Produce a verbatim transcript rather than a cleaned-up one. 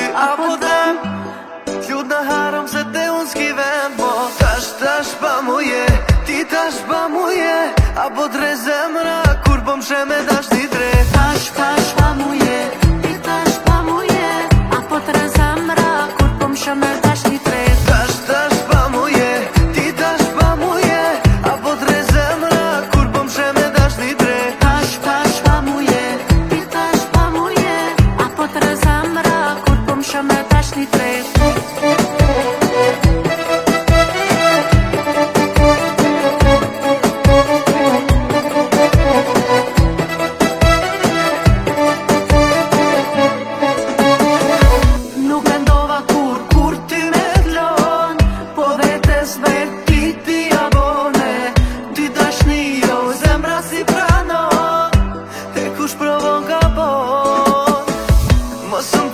apo dem Qlut në haram se te unë s'ki vend Po tash tash pa mu je Ti tash pa mu je Apo tre zemra Kur po m'she me dash një tre Tash tash pa mu je Ti tash pa mu je Apo tre zemra Kur po m'she me dash një tre Tash tash pa mu je Ti tash pa mu je Apo tre zemra Kur po m'she me dash një tre Tash tash pa mu je Ti tash pa mu je Apo tre zemra Kur po m'she me dash një tre Mos